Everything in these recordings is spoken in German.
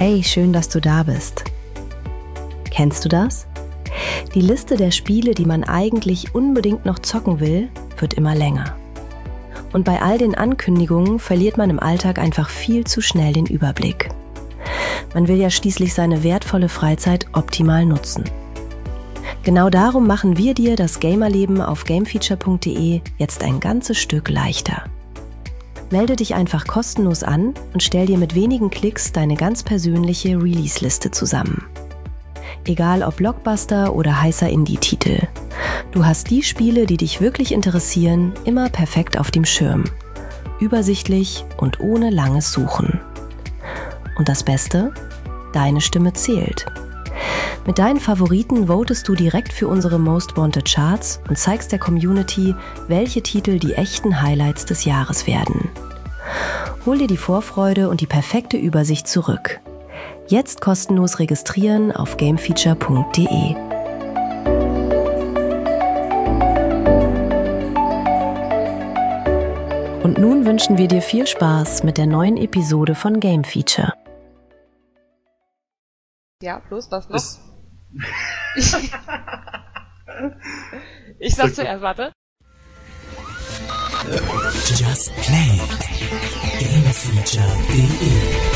Hey, schön, dass du da bist. Kennst du das? Die Liste der Spiele, die man eigentlich unbedingt noch zocken will, wird immer länger. Und bei all den Ankündigungen verliert man im Alltag einfach viel zu schnell den Überblick. Man will ja schließlich seine wertvolle Freizeit optimal nutzen. Genau darum machen wir dir das Gamerleben auf gamefeature.de jetzt ein ganzes Stück leichter. Melde dich einfach kostenlos an und stell dir mit wenigen Klicks deine ganz persönliche Release-Liste zusammen. Egal ob Blockbuster oder heißer Indie-Titel. Du hast die Spiele, die dich wirklich interessieren, immer perfekt auf dem Schirm. Übersichtlich und ohne langes Suchen. Und das Beste? Deine Stimme zählt. Mit deinen Favoriten votest du direkt für unsere Most Wanted Charts und zeigst der Community, welche Titel die echten Highlights des Jahres werden. Hol dir die Vorfreude und die perfekte Übersicht zurück. Jetzt kostenlos registrieren auf gamefeature.de. Und nun wünschen wir dir viel Spaß mit der neuen Episode von Game Feature. Ja, bloß was noch? Ich sag zuerst, warte. Just Play. Gamefeature.de.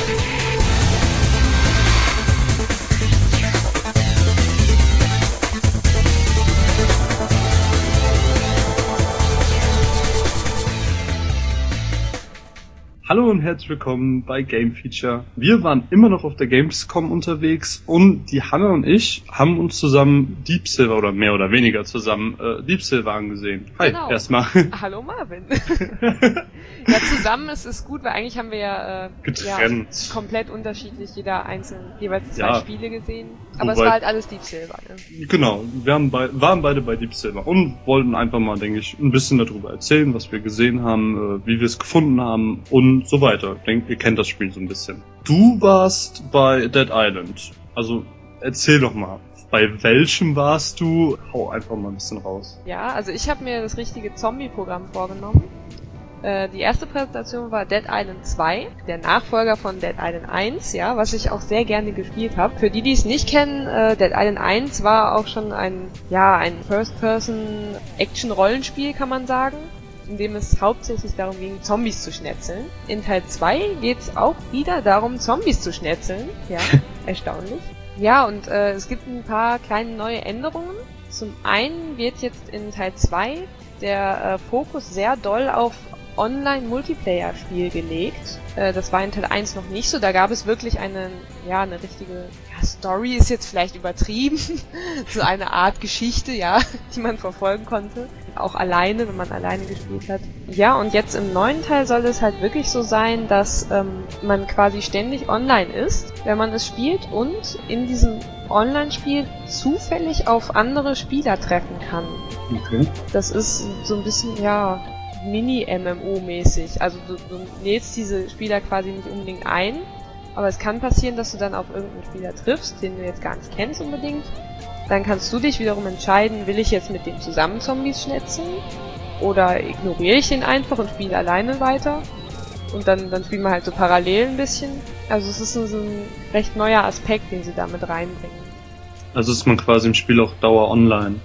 Hallo und herzlich willkommen bei Game Feature. Wir waren immer noch auf der Gamescom unterwegs und die Hanna und ich haben uns zusammen Deep Silver oder mehr oder weniger zusammen Deep Silver angesehen. Hi, genau. Erstmal. Hallo Marvin. Ja, zusammen ist es gut, weil eigentlich haben wir ja getrennt. Ja, komplett unterschiedlich, jeder einzeln jeweils zwei Spiele gesehen. Aber es war halt alles Deep Silver. Ne? Genau, wir waren beide bei Deep Silver und wollten einfach mal, denke ich, ein bisschen darüber erzählen, was wir gesehen haben, wie wir es gefunden haben und so weiter. Ich denke, ihr kennt das Spiel so ein bisschen. Du warst bei Dead Island. Also erzähl doch mal. Bei welchem warst du? Hau einfach mal ein bisschen raus. Ja, also ich habe mir das richtige Zombie-Programm vorgenommen. Die erste Präsentation war Dead Island 2, der Nachfolger von Dead Island 1, ja, was ich auch sehr gerne gespielt habe. Für die es nicht kennen, Dead Island 1 war auch schon ein First-Person-Action-Rollenspiel, kann man sagen, in dem es hauptsächlich darum ging, Zombies zu schnetzeln. In Teil 2 geht's auch wieder darum, Zombies zu schnetzeln. Ja, erstaunlich. Ja, und es gibt ein paar kleine neue Änderungen. Zum einen wird jetzt in Teil 2 der Fokus sehr doll auf Online-Multiplayer-Spiel gelegt. Das war in Teil 1 noch nicht so. Da gab es wirklich eine richtige Story ist jetzt vielleicht übertrieben. So eine Art Geschichte, ja, die man verfolgen konnte. Auch alleine, wenn man alleine gespielt hat. Ja, und jetzt im neuen Teil soll es halt wirklich so sein, dass man quasi ständig online ist, wenn man es spielt und in diesem Online-Spiel zufällig auf andere Spieler treffen kann. Okay. Das ist so ein bisschen, Mini-MMO-mäßig. Also du lädst diese Spieler quasi nicht unbedingt ein, aber es kann passieren, dass du dann auf irgendeinen Spieler triffst, den du jetzt gar nicht kennst unbedingt. Dann kannst du dich wiederum entscheiden, will ich jetzt mit dem zusammen Zombies schnetzeln oder ignoriere ich ihn einfach und spiele alleine weiter. Und dann spielen wir halt so parallel ein bisschen. Also es ist so ein recht neuer Aspekt, den sie damit reinbringen. Also ist man quasi im Spiel auch Dauer online?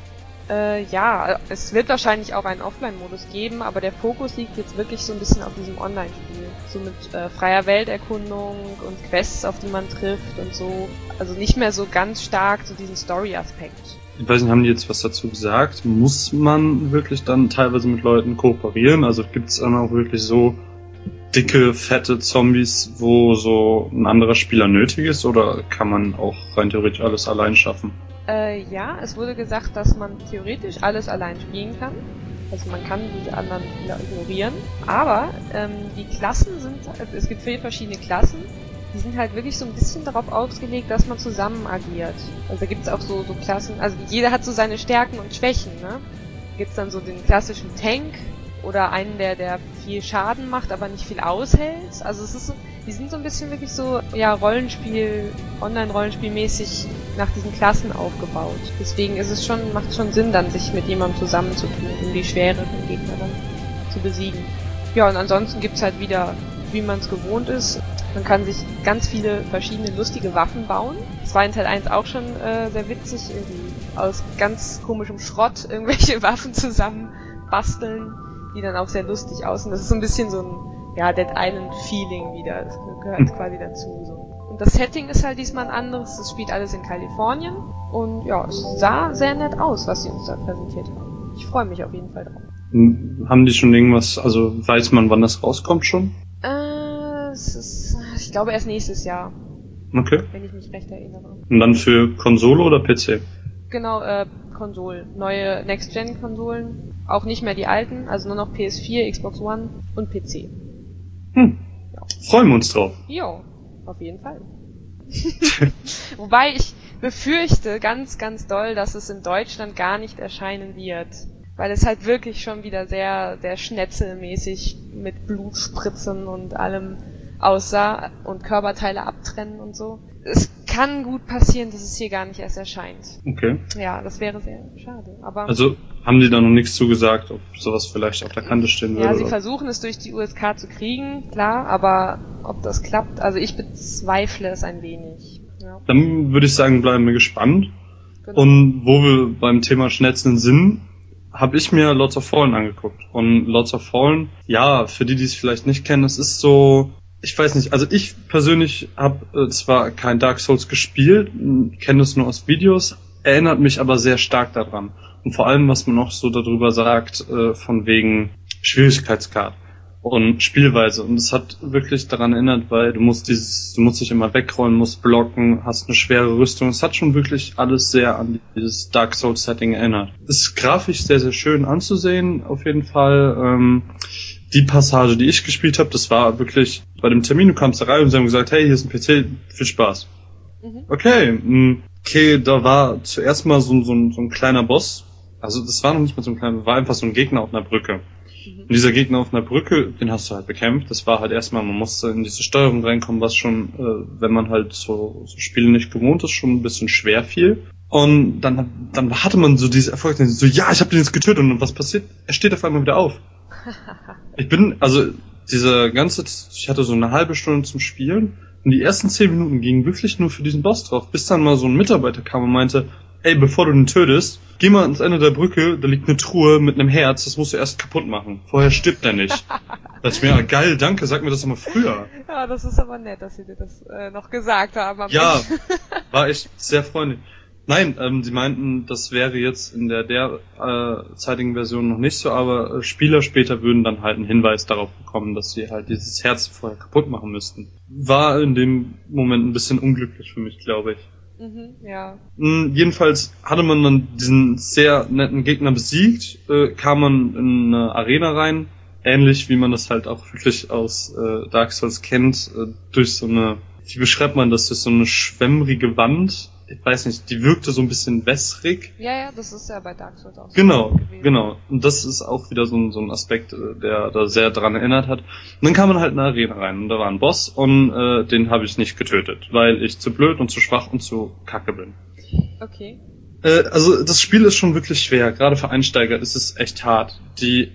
Es wird wahrscheinlich auch einen Offline-Modus geben, aber der Fokus liegt jetzt wirklich so ein bisschen auf diesem Online-Spiel. So mit freier Welterkundung und Quests, auf die man trifft und so. Also nicht mehr so ganz stark so diesen Story-Aspekt. Ich weiß nicht, haben die jetzt was dazu gesagt? Muss man wirklich dann teilweise mit Leuten kooperieren? Also gibt es dann auch wirklich so dicke, fette Zombies, wo so ein anderer Spieler nötig ist? Oder kann man auch rein theoretisch alles allein schaffen? Es wurde gesagt, dass man theoretisch alles allein spielen kann. Also man kann diese anderen Spieler ignorieren. Aber die Klassen es gibt 4 verschiedene Klassen. Die sind halt wirklich so ein bisschen darauf ausgelegt, dass man zusammen agiert. Also da gibt's auch so Klassen, also jeder hat so seine Stärken und Schwächen, ne? Da gibt's dann so den klassischen Tank oder einen, der viel Schaden macht, aber nicht viel aushält. Also es ist so, die sind so ein bisschen wirklich so, Online-Rollenspielmäßig nach diesen Klassen aufgebaut. Deswegen macht es schon Sinn, dann sich mit jemandem zusammenzutun, um die schwereren Gegner dann zu besiegen. Ja, und ansonsten gibt's halt wieder, wie man es gewohnt ist, Man kann sich ganz viele verschiedene lustige Waffen bauen. Das war in Teil 1 auch schon sehr witzig, irgendwie aus ganz komischem Schrott irgendwelche Waffen zusammen basteln, die dann auch sehr lustig aussehen. Das ist so ein bisschen so ein Dead Island Feeling wieder. Das gehört quasi dazu. So. Und das Setting ist halt diesmal ein anderes. Das spielt alles in Kalifornien. Und ja, es sah sehr nett aus, was sie uns da präsentiert haben. Ich freue mich auf jeden Fall drauf. Haben die schon irgendwas, also weiß man, wann das rauskommt schon? Ich glaube erst nächstes Jahr. Okay. Wenn ich mich recht erinnere. Und dann für Konsole oder PC? Genau, Konsolen. Neue Next-Gen-Konsolen. Auch nicht mehr die alten, also nur noch PS4, Xbox One und PC. Ja. Freuen wir uns drauf. Jo, auf jeden Fall. Wobei ich befürchte ganz, ganz doll, dass es in Deutschland gar nicht erscheinen wird. Weil es halt wirklich schon wieder sehr, sehr schnetzelmäßig mit Blutspritzen und allem aussah und Körperteile abtrennen und so. Es kann gut passieren, dass es hier gar nicht erst erscheint. Okay. Ja, das wäre sehr schade. Aber also haben die da noch nichts zugesagt, ob sowas vielleicht auf der Kante stehen würde? Ja, sie versuchen es durch die USK zu kriegen, klar, aber ob das klappt, also ich bezweifle es ein wenig. Ja. Dann würde ich sagen, bleiben wir gespannt. Genau. Und wo wir beim Thema Schnetzeln sind, habe ich mir Lords of Fallen angeguckt. Und Lords of Fallen, ja, für die es vielleicht nicht kennen, es ist so, ich weiß nicht, also ich persönlich habe zwar kein Dark Souls gespielt, kenne es nur aus Videos, erinnert mich aber sehr stark daran. Und vor allem, was man auch so darüber sagt, von wegen Schwierigkeitsgrad und Spielweise. Und es hat wirklich daran erinnert, weil du musst dich immer wegrollen, musst blocken, hast eine schwere Rüstung. Es hat schon wirklich alles sehr an dieses Dark Souls Setting erinnert. Es ist grafisch sehr, sehr schön anzusehen, auf jeden Fall. Die Passage, die ich gespielt habe, das war wirklich bei dem Termin, du kamst da rein und sie haben gesagt, hey, hier ist ein PC, viel Spaß. Okay, da war zuerst mal so ein kleiner Boss. Also das war noch nicht mal so ein kleiner, war einfach so ein Gegner auf einer Brücke. Und dieser Gegner auf einer Brücke, den hast du halt bekämpft. Das war halt erstmal, man musste in diese Steuerung reinkommen, was schon, wenn man halt so Spiele nicht gewohnt ist, schon ein bisschen schwer fiel. Und dann hatte man so diese Erfolg, so, ja, ich habe den jetzt getötet. Und was passiert? Er steht auf einmal wieder auf. Ich hatte so eine halbe Stunde zum Spielen und die ersten 10 Minuten gingen wirklich nur für diesen Boss drauf, bis dann mal so ein Mitarbeiter kam und meinte, ey, bevor du den tötest, geh mal ans Ende der Brücke, da liegt eine Truhe mit einem Herz, das musst du erst kaputt machen. Vorher stirbt er nicht. Da dachte ich mir, geil, danke, sag mir das mal früher. Ja, das ist aber nett, dass sie dir das noch gesagt haben. Ja, war echt sehr freundlich. Nein, die meinten, das wäre jetzt in der derzeitigen Version noch nicht so, aber Spieler später würden dann halt einen Hinweis darauf bekommen, dass sie halt dieses Herz vorher kaputt machen müssten. War in dem Moment ein bisschen unglücklich für mich, glaube ich. Ja. Jedenfalls hatte man dann diesen sehr netten Gegner besiegt, kam man in eine Arena rein, ähnlich wie man das halt auch wirklich aus Dark Souls kennt, durch so eine, wie beschreibt man das, durch so eine schwämmrige Wand. Ich weiß nicht, die wirkte so ein bisschen wässrig. Ja, das ist ja bei Dark Souls auch so. Genau. Und das ist auch wieder so ein Aspekt, der da sehr dran erinnert hat. Und dann kam man halt in eine Arena rein und da war ein Boss und den habe ich nicht getötet, weil ich zu blöd und zu schwach und zu kacke bin. Okay. Also das Spiel ist schon wirklich schwer, gerade für Einsteiger ist es echt hart. Die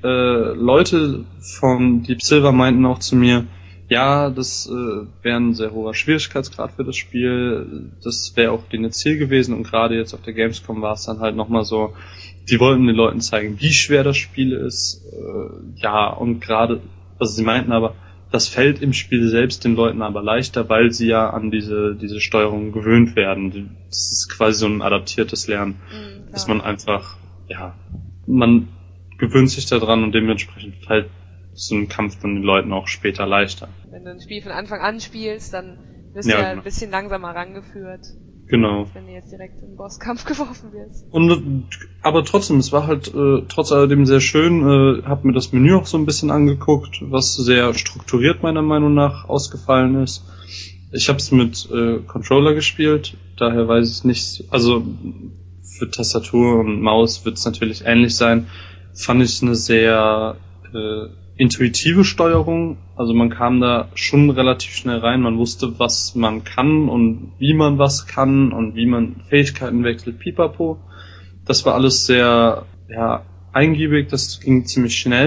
Leute von Deep Silver meinten auch zu mir, ja, das wäre ein sehr hoher Schwierigkeitsgrad für das Spiel. Das wäre auch denen Ziel gewesen und gerade jetzt auf der Gamescom war es dann halt nochmal so, die wollten den Leuten zeigen, wie schwer das Spiel ist. Ja, und gerade, also sie meinten aber, das fällt im Spiel selbst den Leuten aber leichter, weil sie ja an diese Steuerung gewöhnt werden. Das ist quasi so ein adaptiertes Lernen, dass man einfach, ja, man gewöhnt sich daran und dementsprechend fällt so ein Kampf dann den Leuten auch später leichter. Wenn du ein Spiel von Anfang an spielst, dann wirst du ja ein bisschen langsamer rangeführt. Genau. Wenn du jetzt direkt in den Bosskampf geworfen wirst. Aber trotzdem, es war halt trotz alledem sehr schön. Hab mir das Menü auch so ein bisschen angeguckt, was sehr strukturiert meiner Meinung nach ausgefallen ist. Ich habe es mit Controller gespielt, daher weiß ich nicht, also für Tastatur und Maus wird es natürlich ähnlich sein. Fand ich eine sehr intuitive Steuerung, also man kam da schon relativ schnell rein, man wusste, was man kann und wie man was kann und wie man Fähigkeiten wechselt, pipapo. Das war alles sehr, eingiebig, das ging ziemlich schnell.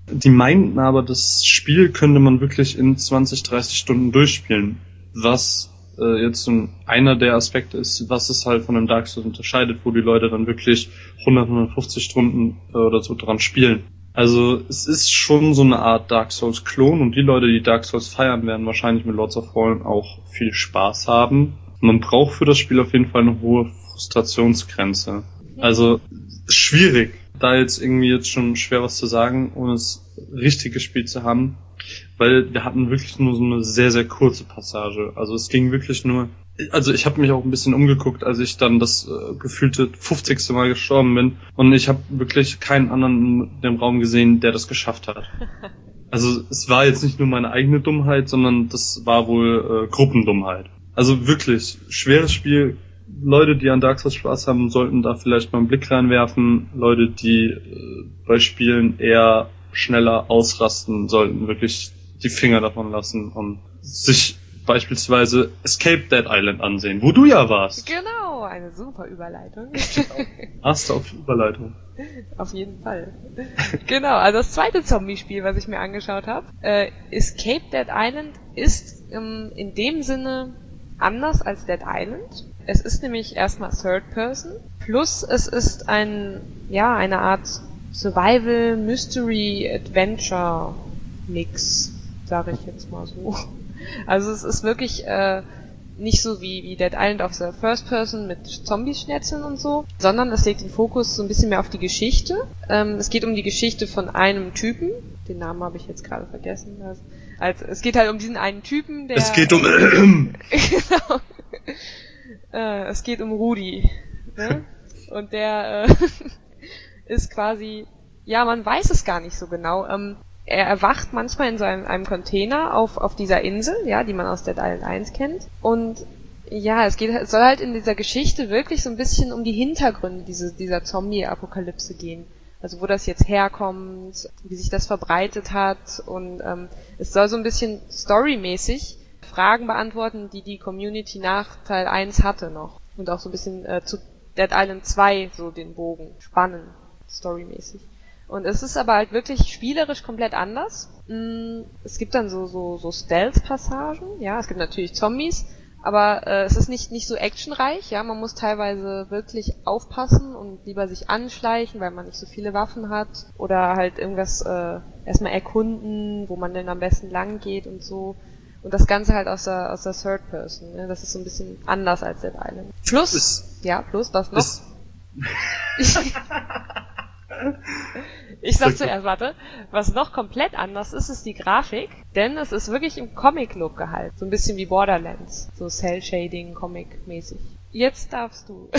Die meinten aber, das Spiel könnte man wirklich in 20, 30 Stunden durchspielen. Was jetzt so einer der Aspekte ist, was es halt von einem Dark Souls unterscheidet, wo die Leute dann wirklich 100, 150 Stunden oder so dran spielen. Also es ist schon so eine Art Dark Souls-Klon und die Leute, die Dark Souls feiern, werden wahrscheinlich mit Lords of Fallen auch viel Spaß haben. Man braucht für das Spiel auf jeden Fall eine hohe Frustrationsgrenze. Also schwierig, da jetzt schon schwer was zu sagen, ohne es richtig gespielt zu haben. Weil wir hatten wirklich nur so eine sehr, sehr kurze Passage. Also es ging wirklich nur... Also ich habe mich auch ein bisschen umgeguckt, als ich dann das gefühlte 50. Mal gestorben bin. Und ich habe wirklich keinen anderen in dem Raum gesehen, der das geschafft hat. Also es war jetzt nicht nur meine eigene Dummheit, sondern das war wohl Gruppendummheit. Also wirklich, schweres Spiel. Leute, die an Dark Souls Spaß haben, sollten da vielleicht mal einen Blick reinwerfen. Leute, die bei Spielen eher schneller ausrasten, sollten wirklich die Finger davon lassen und sich beispielsweise Escape Dead Island ansehen, wo du ja warst. Genau, eine super Überleitung. Hast du auf Überleitung? Auf jeden Fall. Genau, also das zweite Zombie-Spiel, was ich mir angeschaut habe, Escape Dead Island ist in dem Sinne anders als Dead Island. Es ist nämlich erstmal Third Person, plus es ist eine Art Survival, Mystery, Adventure Mix, sage ich jetzt mal so. Also es ist wirklich nicht so wie Dead Island auf der First Person mit Zombie-Schnetzeln und so, sondern es legt den Fokus so ein bisschen mehr auf die Geschichte. Es geht um die Geschichte von einem Typen, den Namen habe ich jetzt gerade vergessen. Also es geht halt um diesen einen Typen, der... Es geht um... Genau. Es geht um Rudi. Ne? Und der ist quasi... Ja, man weiß es gar nicht so genau. Er erwacht manchmal in so einem Container auf dieser Insel, ja, die man aus Dead Island 1 kennt. Und ja, es soll halt in dieser Geschichte wirklich so ein bisschen um die Hintergründe dieser Zombie-Apokalypse gehen. Also wo das jetzt herkommt, wie sich das verbreitet hat. Und es soll so ein bisschen storymäßig Fragen beantworten, die Community nach Teil 1 hatte noch. Und auch so ein bisschen zu Dead Island 2 so den Bogen spannen, storymäßig. Und es ist aber halt wirklich spielerisch komplett anders. Es gibt dann so Stealth-Passagen, ja, es gibt natürlich Zombies, aber es ist nicht so actionreich, ja, man muss teilweise wirklich aufpassen und lieber sich anschleichen, weil man nicht so viele Waffen hat oder halt irgendwas erstmal erkunden, wo man denn am besten lang geht und so. Und das Ganze halt aus der Third Person, ne? Das ist so ein bisschen anders als Dead Island. Plus, was noch? Ich sag zuerst, warte, was noch komplett anders ist die Grafik, denn es ist wirklich im Comic-Look gehalten. So ein bisschen wie Borderlands. So Cell-Shading, Comic-mäßig. Jetzt darfst du.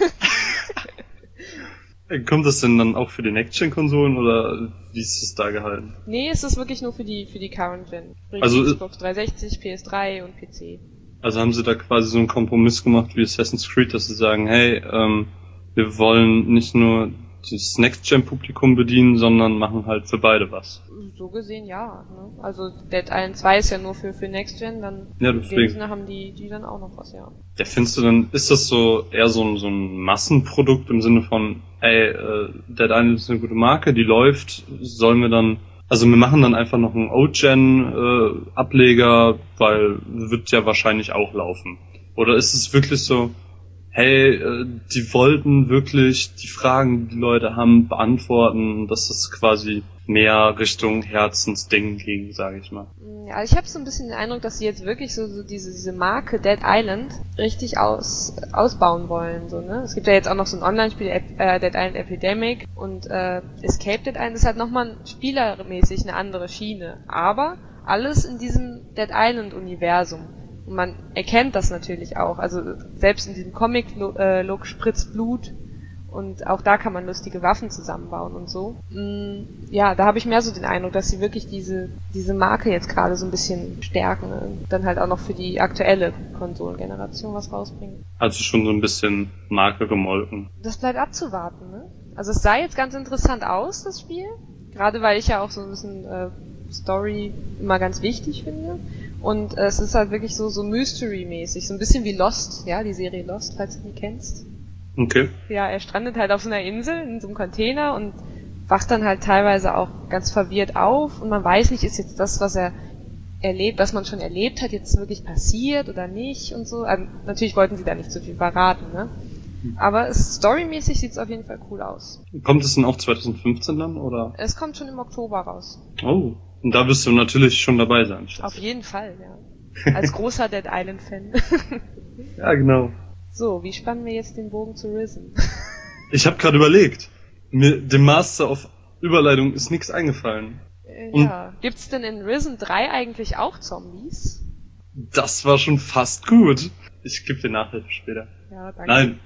Kommt das denn dann auch für die Next-Gen-Konsolen oder wie ist es da gehalten? Nee, es ist wirklich nur für die Current-Gen. Also Xbox 360, PS3 und PC. Also haben sie da quasi so einen Kompromiss gemacht wie Assassin's Creed, dass sie sagen, hey, wir wollen nicht nur das Next-Gen-Publikum bedienen, sondern machen halt für beide was. So gesehen ja. Ne? Also Dead Island 2 ist ja nur für Next-Gen, dann ja, in dem Sinne haben die dann auch noch was, ja. Ja, findest du dann, ist das so eher so ein Massenprodukt im Sinne von, Dead Island ist eine gute Marke, die läuft, sollen wir dann, also wir machen dann einfach noch einen Old-Gen Ableger, weil wird ja wahrscheinlich auch laufen. Oder ist es wirklich so, hey, die wollten wirklich die Fragen, die die Leute haben, beantworten, dass das quasi mehr Richtung Herzensding ging, sage ich mal. Ja, ich habe so ein bisschen den Eindruck, dass sie jetzt wirklich so diese Marke Dead Island richtig ausbauen wollen. So, ne? Es gibt ja jetzt auch noch so ein Online-Spiel, Dead Island Epidemic, und Escape Dead Island ist halt nochmal spielermäßig eine andere Schiene. Aber alles in diesem Dead Island-Universum. Und man erkennt das natürlich auch. Also selbst in diesem Comic-Look spritzt Blut und auch da kann man lustige Waffen zusammenbauen und so. Ja, da habe ich mehr so den Eindruck, dass sie wirklich diese Marke jetzt gerade so ein bisschen stärken und dann halt auch noch für die aktuelle Konsolengeneration was rausbringen. Also schon so ein bisschen Marke gemolken. Das bleibt abzuwarten, ne? Also es sah jetzt ganz interessant aus, das Spiel. Gerade weil ich ja auch so ein bisschen Story immer ganz wichtig finde. Und es ist halt wirklich so Mystery-mäßig, so ein bisschen wie Lost, ja, die Serie Lost, falls du die kennst. Okay. Ja, er strandet halt auf so einer Insel, in so einem Container und wacht dann halt teilweise auch ganz verwirrt auf und man weiß nicht, ist jetzt das, was er erlebt, was man schon erlebt hat, jetzt wirklich passiert oder nicht und so. Also, natürlich wollten sie da nicht so viel verraten, ne? Aber storymäßig sieht's auf jeden Fall cool aus. Kommt es denn auch 2015 dann, oder? Es kommt schon im Oktober raus. Oh, und da wirst du natürlich schon dabei sein. Auf jeden Fall, ja. Als großer Dead Island-Fan. Ja, genau. So, wie spannen wir jetzt den Bogen zu Risen? Ich habe gerade überlegt. Mir dem Master of Überleitung ist nichts eingefallen. Ja. Gibt's denn in Risen 3 eigentlich auch Zombies? Das war schon fast gut. Ich gebe dir Nachhilfe später. Ja, danke. Nein.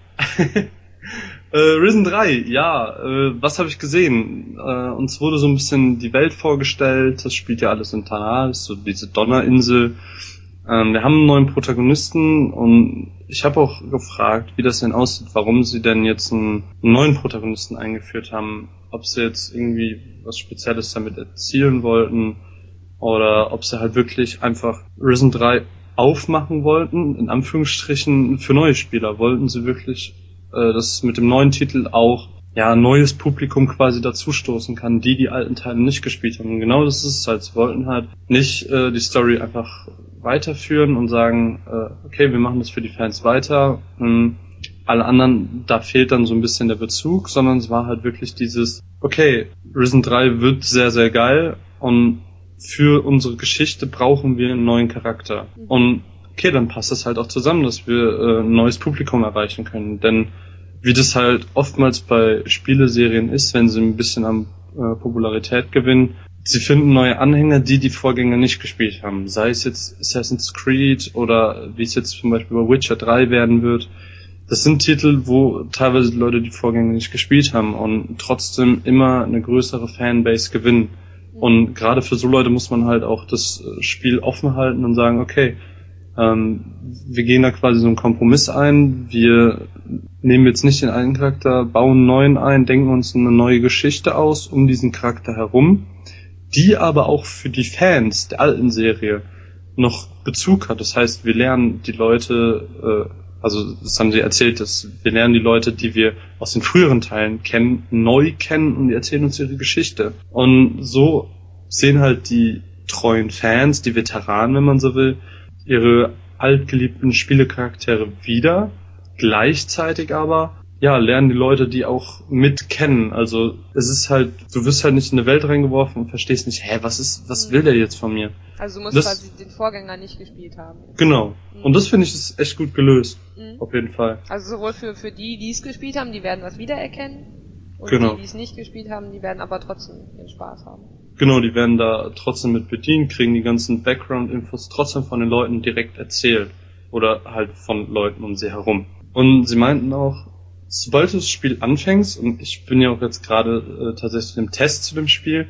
Risen 3, ja. Was habe ich gesehen? Uns wurde so ein bisschen die Welt vorgestellt. Das spielt ja alles in Tanal, so diese Donnerinsel. Wir haben einen neuen Protagonisten und ich habe auch gefragt, wie das denn aussieht, warum sie denn jetzt einen neuen Protagonisten eingeführt haben. Ob sie jetzt irgendwie was Spezielles damit erzielen wollten oder ob sie halt wirklich einfach Risen 3 aufmachen wollten, in Anführungsstrichen für neue Spieler. Wollten sie wirklich, dass mit dem neuen Titel auch ein neues Publikum quasi dazustoßen kann, die alten Teile nicht gespielt haben. Und genau das ist es halt. Sie wollten halt nicht die Story einfach weiterführen und sagen, okay, wir machen das für die Fans weiter. Alle anderen, da fehlt dann so ein bisschen der Bezug, sondern es war halt wirklich dieses, okay, Risen 3 wird sehr, sehr geil und für unsere Geschichte brauchen wir einen neuen Charakter. Und okay, dann passt das halt auch zusammen, dass wir ein neues Publikum erreichen können. Denn wie das halt oftmals bei Spieleserien ist, wenn sie ein bisschen an Popularität gewinnen, sie finden neue Anhänger, die Vorgänger nicht gespielt haben. Sei es jetzt Assassin's Creed oder wie es jetzt zum Beispiel bei Witcher 3 werden wird. Das sind Titel, wo teilweise die Leute die Vorgänger nicht gespielt haben und trotzdem immer eine größere Fanbase gewinnen. Und gerade für so Leute muss man halt auch das Spiel offen halten und sagen, okay, wir gehen da quasi so einen Kompromiss ein, wir nehmen jetzt nicht den alten Charakter, bauen einen neuen ein, denken uns eine neue Geschichte aus um diesen Charakter herum, die aber auch für die Fans der alten Serie noch Bezug hat. Das heißt, wir lernen die Leute, also das haben sie erzählt, dass wir lernen die Leute, die wir aus den früheren Teilen kennen, neu kennen und die erzählen uns ihre Geschichte. Und so sehen halt die treuen Fans, die Veteranen, wenn man so will, ihre altgeliebten Spielecharaktere wieder. Gleichzeitig aber, lernen die Leute die auch mit kennen. Also es ist halt, du wirst halt nicht in eine Welt reingeworfen und verstehst nicht, was will der jetzt von mir? Also du musst quasi den Vorgänger nicht gespielt haben. Genau. Und das finde ich ist echt gut gelöst. Auf jeden Fall. Also sowohl für die es gespielt haben, die werden was wiedererkennen. Und die es nicht gespielt haben, die werden aber trotzdem den Spaß haben. Genau, die werden da trotzdem mit bedient, kriegen die ganzen Background-Infos trotzdem von den Leuten direkt erzählt. Oder halt von Leuten um sie herum. Und sie meinten auch, sobald du das Spiel anfängst, und ich bin ja auch jetzt gerade tatsächlich im Test zu dem Spiel,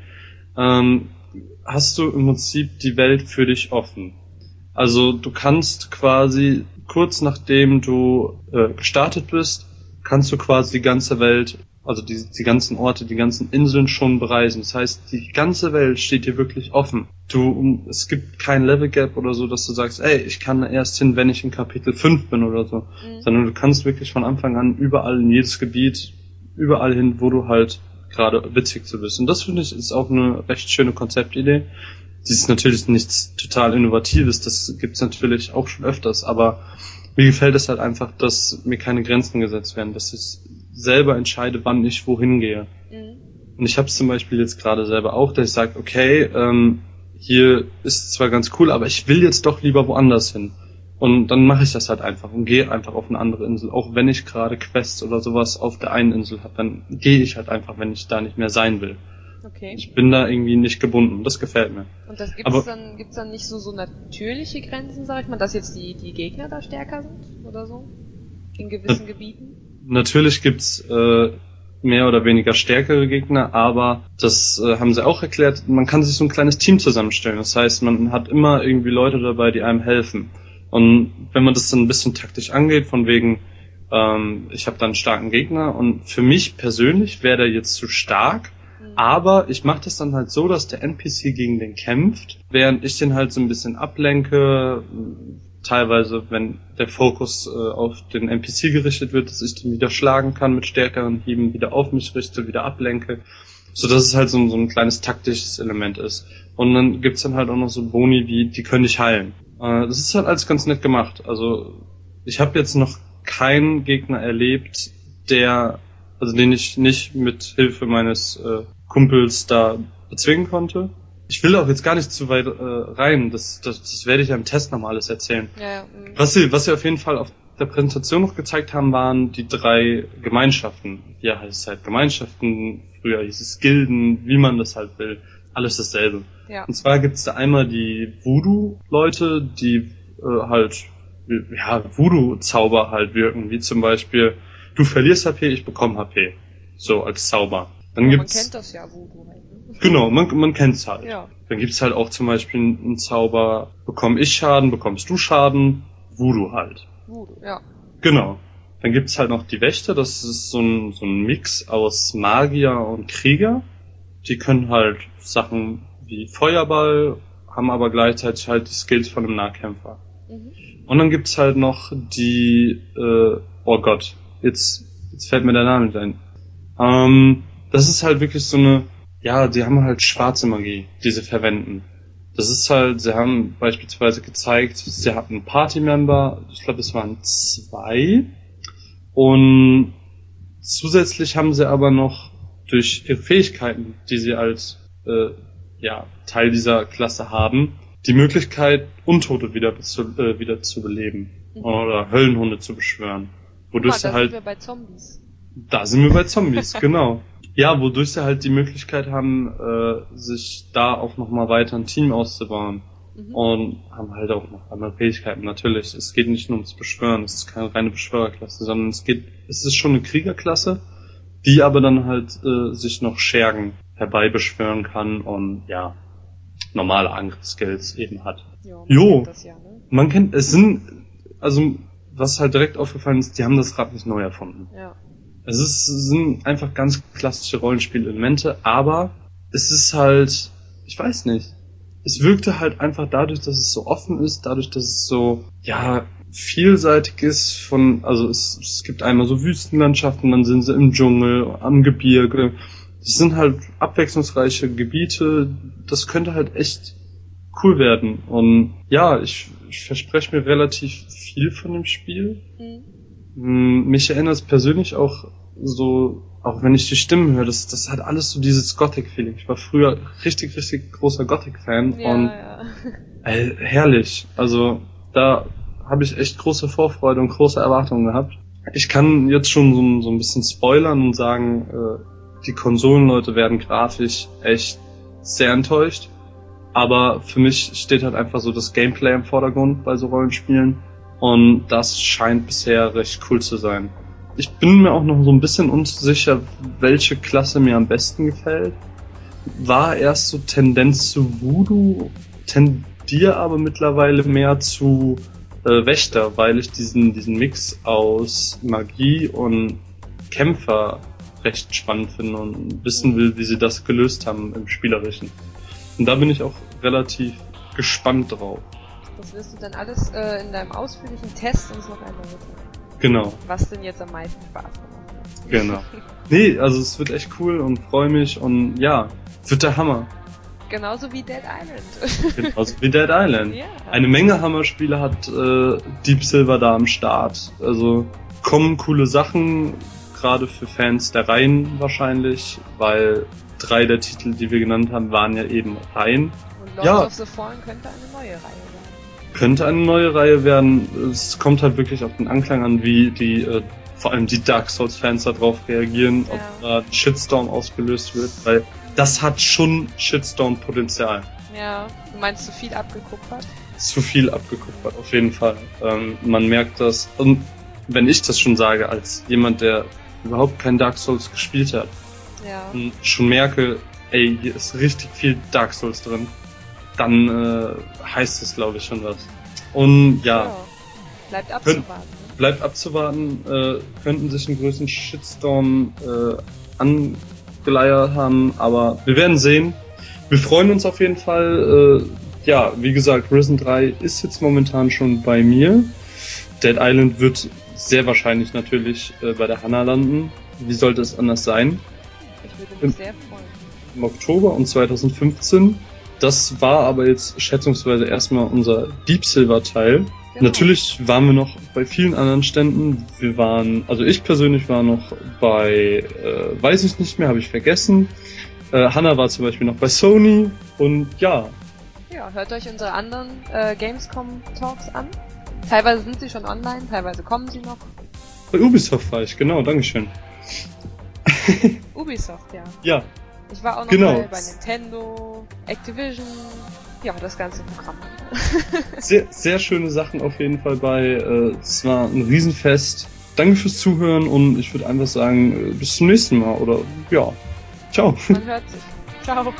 hast du im Prinzip die Welt für dich offen. Also du kannst quasi, kurz nachdem du gestartet bist, kannst du quasi die ganze Welt, also die ganzen Orte, die ganzen Inseln schon bereisen. Das heißt, die ganze Welt steht dir wirklich offen. Es gibt kein Level Gap oder so, dass du sagst, ich kann erst hin, wenn ich in Kapitel 5 bin oder so. Sondern du kannst wirklich von Anfang an überall in jedes Gebiet, überall hin, wo du halt gerade witzig zu bist. Und das finde ich ist auch eine recht schöne Konzeptidee. Das ist natürlich nichts total Innovatives, das gibt's natürlich auch schon öfters, aber mir gefällt es halt einfach, dass mir keine Grenzen gesetzt werden, dass ich selber entscheide, wann ich wohin gehe. Und ich habe es zum Beispiel jetzt gerade selber auch, dass ich sage, okay, hier ist zwar ganz cool, aber ich will jetzt doch lieber woanders hin. Und dann mache ich das halt einfach und gehe einfach auf eine andere Insel. Auch wenn ich gerade Quests oder sowas auf der einen Insel habe, dann gehe ich halt einfach, wenn ich da nicht mehr sein will. Okay. Ich bin da irgendwie nicht gebunden. Das gefällt mir. Und das gibt's dann nicht so natürliche Grenzen, sag ich mal, dass jetzt die Gegner da stärker sind oder so? In gewissen Gebieten? Natürlich gibt's mehr oder weniger stärkere Gegner, aber das haben sie auch erklärt, man kann sich so ein kleines Team zusammenstellen. Das heißt, man hat immer irgendwie Leute dabei, die einem helfen. Und wenn man das dann ein bisschen taktisch angeht, von wegen, ich habe da einen starken Gegner und für mich persönlich wäre der jetzt zu stark, aber ich mache das dann halt so, dass der NPC gegen den kämpft, während ich den halt so ein bisschen ablenke, teilweise, wenn der Fokus auf den NPC gerichtet wird, dass ich den wieder schlagen kann mit stärkeren Hieben, wieder auf mich richte, wieder ablenke, so dass es halt so ein kleines taktisches Element ist. Und dann gibt's dann halt auch noch so Boni, wie die können dich heilen. Das ist halt alles ganz nett gemacht. Also ich habe jetzt noch keinen Gegner erlebt, den ich nicht mit Hilfe meines Kumpels da bezwingen konnte. Ich will auch jetzt gar nicht zu weit rein, das werde ich ja im Test nochmal alles erzählen. Ja. Was sie auf jeden Fall auf der Präsentation noch gezeigt haben, waren die 3 Gemeinschaften. Hier heißt es halt Gemeinschaften, früher hieß es Gilden, wie man das halt will. Alles dasselbe. Ja. Und zwar gibt's da einmal die Voodoo-Leute, die Voodoo-Zauber halt wirken, wie zum Beispiel, du verlierst HP, ich bekomme HP. So, als Zauber. Dann man gibt's, kennt das ja, Voodoo halt. Ne? Genau, man kennt's halt. Ja. Dann gibt's halt auch zum Beispiel einen Zauber, bekomme ich Schaden, bekommst du Schaden, Voodoo halt. Voodoo, ja. Genau. Dann gibt's halt noch die Wächter, das ist so ein Mix aus Magier und Krieger. Die können halt Sachen wie Feuerball, haben aber gleichzeitig halt die Skills von einem Nahkämpfer. Mhm. Und dann gibt's halt noch die, oh Gott, jetzt fällt mir der Name nicht ein. Das ist halt wirklich so eine, ja, die haben halt schwarze Magie, die sie verwenden. Das ist halt, sie haben beispielsweise gezeigt, sie hatten einen Party-Member, ich glaube es waren 2, und zusätzlich haben sie aber noch durch ihre Fähigkeiten, die sie als Teil dieser Klasse haben, die Möglichkeit, Untote wieder zu beleben oder Höllenhunde zu beschwören. Wodurch sie halt, sind wir bei Zombies. Da sind wir bei Zombies, genau. Ja, wodurch sie halt die Möglichkeit haben, sich da auch nochmal weiter ein Team auszubauen. Mhm. Und haben halt auch noch andere Fähigkeiten, natürlich. Es geht nicht nur ums Beschwören, es ist keine reine Beschwörerklasse, sondern es ist schon eine Kriegerklasse, die aber dann halt sich noch Schergen herbeibeschwören kann und ja, normale Angriffsskills eben hat. Jo, das ja, ne? Man kennt, was halt direkt aufgefallen ist, die haben das Rad nicht neu erfunden. Ja. Sind einfach ganz klassische Rollenspielelemente, aber es ist halt, ich weiß nicht, es wirkte halt einfach dadurch, dass es so offen ist, dadurch, dass es so, ja, vielseitig ist es gibt einmal so Wüstenlandschaften, dann sind sie im Dschungel, am Gebirge. Das sind halt abwechslungsreiche Gebiete, das könnte halt echt cool werden. Und ja, ich verspreche mir relativ viel von dem Spiel. Mich erinnert es persönlich auch so, auch wenn ich die Stimmen höre, das hat alles so dieses Gothic-Feeling. Ich war früher richtig, richtig großer Gothic-Fan und herrlich. Also da habe ich echt große Vorfreude und große Erwartungen gehabt. Ich kann jetzt schon so ein bisschen spoilern und sagen, die Konsolenleute werden grafisch echt sehr enttäuscht. Aber für mich steht halt einfach so das Gameplay im Vordergrund bei so Rollenspielen. Und das scheint bisher recht cool zu sein. Ich bin mir auch noch so ein bisschen unsicher, welche Klasse mir am besten gefällt. War erst so Tendenz zu Voodoo, tendiere aber mittlerweile mehr zu Wächter, weil ich diesen Mix aus Magie und Kämpfer recht spannend finde und wissen will, wie sie das gelöst haben im Spielerischen. Und da bin ich auch relativ gespannt drauf. Das wirst du dann alles in deinem ausführlichen Test uns noch erläutern. Genau. Was denn jetzt am meisten Spaß gemacht hat. Genau. Nee, also es wird echt cool und freue mich und ja, wird der Hammer. Genauso wie Dead Island. Genauso wie Dead Island. Ja. Eine Menge Hammerspiele hat Deep Silver da am Start. Also kommen coole Sachen, gerade für Fans der Reihen wahrscheinlich, weil 3 der Titel, die wir genannt haben, waren ja eben Reihen. Und Lords of the Fallen könnte eine neue Reihe werden. Könnte eine neue Reihe werden. Es kommt halt wirklich auf den Anklang an, wie die vor allem die Dark Souls Fans darauf reagieren, ob da ein Shitstorm ausgelöst wird, weil das hat schon Shitstorm-Potenzial. Ja, du meinst zu viel abgekupfert? Zu viel abgekupfert, auf jeden Fall. Man merkt das, und wenn ich das schon sage, als jemand, der überhaupt kein Dark Souls gespielt hat, und schon merke, ey, hier ist richtig viel Dark Souls drin, dann heißt das, glaube ich, schon was. Und ja. Bleibt abzuwarten. Bleibt abzuwarten, könnten sich einen größeren Shitstorm angeleiert haben, aber wir werden sehen. Wir freuen uns auf jeden Fall. ja, wie gesagt, Risen 3 ist jetzt momentan schon bei mir. Dead Island wird sehr wahrscheinlich natürlich bei der Hannah landen. Wie sollte es anders sein? Ich würde mich sehr freuen. Im Oktober und 2015. Das war aber jetzt schätzungsweise erstmal unser Deep Silver Teil. Genau. Natürlich waren wir noch bei vielen anderen Ständen. Also ich persönlich war noch bei, weiß ich nicht mehr, habe ich vergessen. Hannah war zum Beispiel noch bei Sony und ja. Ja, hört euch unsere anderen Gamescom Talks an. Teilweise sind sie schon online, teilweise kommen sie noch. Bei Ubisoft war ich, genau, dankeschön. Ubisoft, ja. Ja. Ich war auch noch bei Nintendo, Activision, ja, das ganze Programm. Sehr, sehr schöne Sachen auf jeden Fall bei. Es war ein Riesenfest. Danke fürs Zuhören und ich würde einfach sagen, bis zum nächsten Mal oder ja. Ciao. Man hört sich. Ciao.